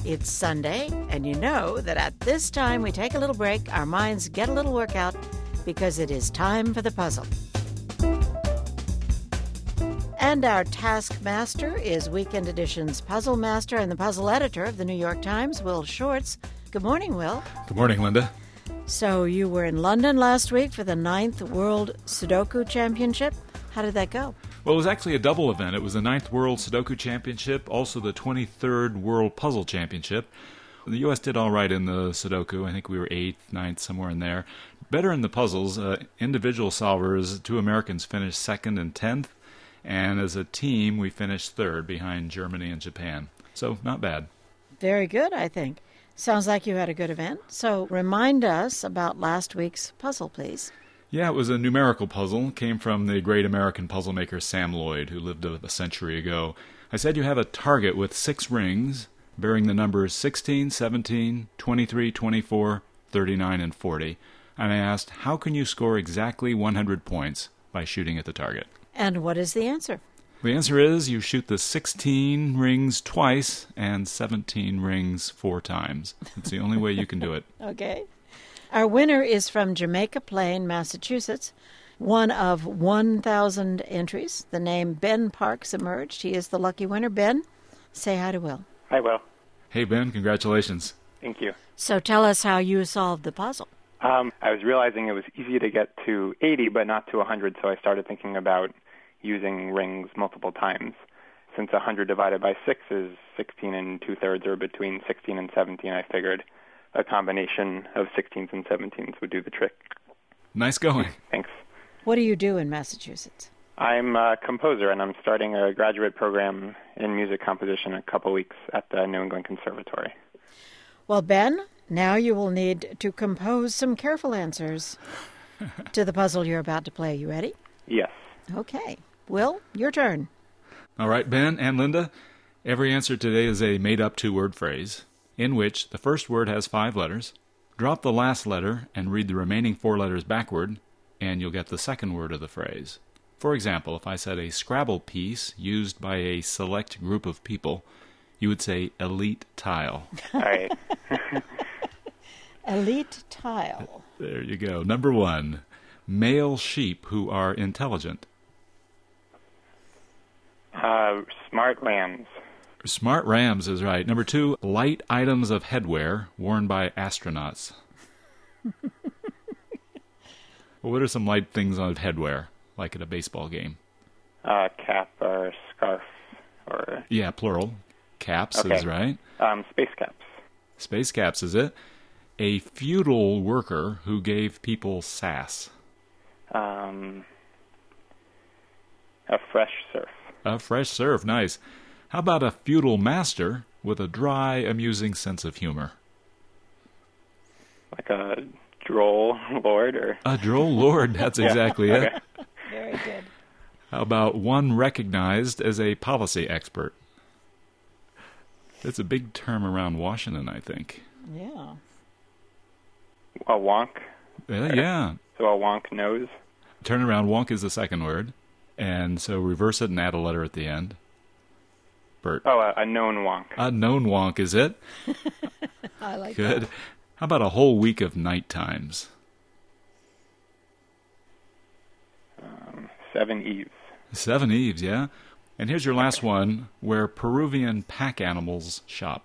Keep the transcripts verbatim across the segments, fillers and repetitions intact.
It's Sunday, and you know that at this time we take a little break, our minds get a little workout, because it is time for the puzzle. And our taskmaster is Weekend Edition's puzzle master and the puzzle editor of the New York Times, Will Shortz. Good morning, Will. Good morning, Linda. So you were in London last week for the ninth World Sudoku Championship. How did that go? Well, it was actually a double event. It was the ninth World Sudoku Championship, also the twenty-third World Puzzle Championship. The U S did all right in the Sudoku. I think we were eighth, ninth, somewhere in there. Better in the puzzles. Uh, individual solvers, two Americans finished second and tenth. And as a team, we finished third behind Germany and Japan. So, not bad. Very good, I think. Sounds like you had a good event. So, remind us about last week's puzzle, please. Yeah, it was a numerical puzzle. It came from the great American puzzle maker Sam Lloyd, who lived a, a century ago. I said you have a target with six rings, bearing the numbers sixteen, seventeen, twenty-three, twenty-four, thirty-nine, and forty. And I asked, how can you score exactly one hundred points by shooting at the target? And what is the answer? The answer is you shoot the sixteen rings twice and seventeen rings four times. It's the only way you can do it. Okay. Our winner is from Jamaica Plain, Massachusetts. One of one thousand entries. The name Ben Parks emerged. He is the lucky winner. Ben, say hi to Will. Hi, Will. Hey, Ben, congratulations. Thank you. So tell us how you solved the puzzle. Um, I was realizing it was easy to get to eighty, but not to one hundred, so I started thinking about using rings multiple times. Since one hundred divided by six is sixteen and two-thirds, or between sixteen and seventeen, I figured a combination of sixteens and seventeens would do the trick. Nice going. Thanks. What do you do in Massachusetts? I'm a composer, and I'm starting a graduate program in music composition in a couple weeks at the New England Conservatory. Well, Ben, now you will need to compose some careful answers to the puzzle you're about to play. You ready? Yes. Okay. Will, your turn. All right, Ben and Linda, every answer today is a made-up two-word phrase in which the first word has five letters. Drop the last letter and read the remaining four letters backward, and you'll get the second word of the phrase. For example, if I said a Scrabble piece used by a select group of people, you would say elite tile. All right. Elite tile. There you go. Number one, male sheep who are intelligent. Uh, smart lambs. Smart rams is right. Number two, light items of headwear worn by astronauts. Well, what are some light things of headwear, like at a baseball game? Uh, cap or scarf or... Yeah, plural. Caps okay. is right. Um, space caps. Space caps is it. A feudal worker who gave people sass. Um, a fresh surf. A fresh surf, nice. How about a feudal master with a dry, amusing sense of humor? Like a droll lord, or a droll lord, that's exactly yeah. it. Okay. Very good. How about one recognized as a policy expert? That's a big term around Washington, I think. Yeah. A wonk? Uh, yeah. So a wonk knows? Turnaround wonk is the second word. And so reverse it and add a letter at the end. Bert. Oh, a, a known wonk. A known wonk, is it? I like Good. that. How about a whole week of night times? Um, seven eves. Seven eves, yeah. And here's your last one, where Peruvian pack animals shop.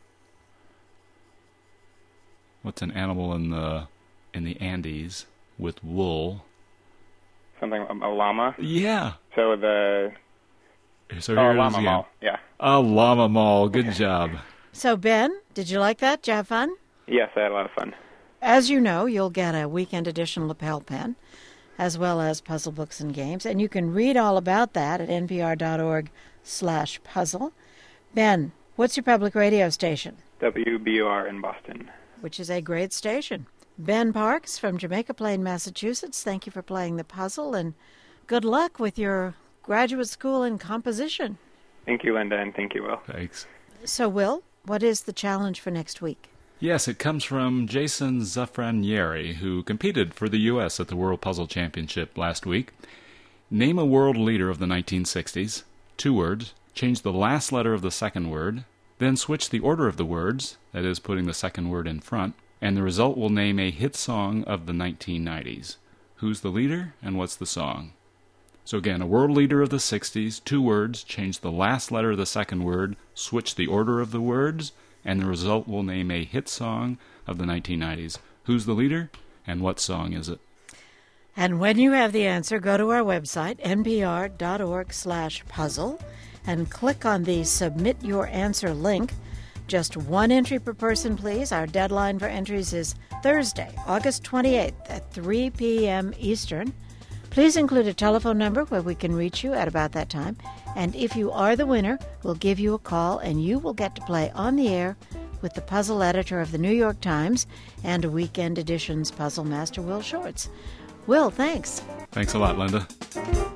What's an animal in the in the Andes with wool? Something, a, a llama? Yeah. So the... So oh, a here's llama again. mall, yeah. A llama mall. Good Okay. job. So, Ben, did you like that? Did you have fun? Yes, I had a lot of fun. As you know, you'll get a weekend edition lapel pen, as well as puzzle books and games, and you can read all about that at npr.org slash puzzle. Ben, what's your public radio station? W B O R in Boston. Which is a great station. Ben Parks from Jamaica Plain, Massachusetts, thank you for playing the puzzle, and good luck with your graduate school in composition. Thank you, Linda, and thank you, Will. Thanks. So, Will, what is the challenge for next week? Yes, it comes from Jason Zafranieri, who competed for the U S at the World Puzzle Championship last week. Name a world leader of the nineteen sixties. Two words. Change the last letter of the second word. Then switch the order of the words, that is, putting the second word in front, and the result will name a hit song of the nineteen nineties. Who's the leader, and what's the song? So again, a world leader of the sixties, two words, change the last letter of the second word, switch the order of the words, and the result will name a hit song of the nineteen nineties. Who's the leader, and what song is it? And when you have the answer, go to our website, n p r dot org slash puzzle, and click on the Submit Your Answer link. Just one entry per person, please. Our deadline for entries is Thursday, August twenty-eighth at three p.m. Eastern. Please include a telephone number where we can reach you at about that time. And if you are the winner, we'll give you a call and you will get to play on the air with the puzzle editor of the New York Times and Weekend Edition's puzzle master, Will Shortz. Will, thanks. Thanks a lot, Linda.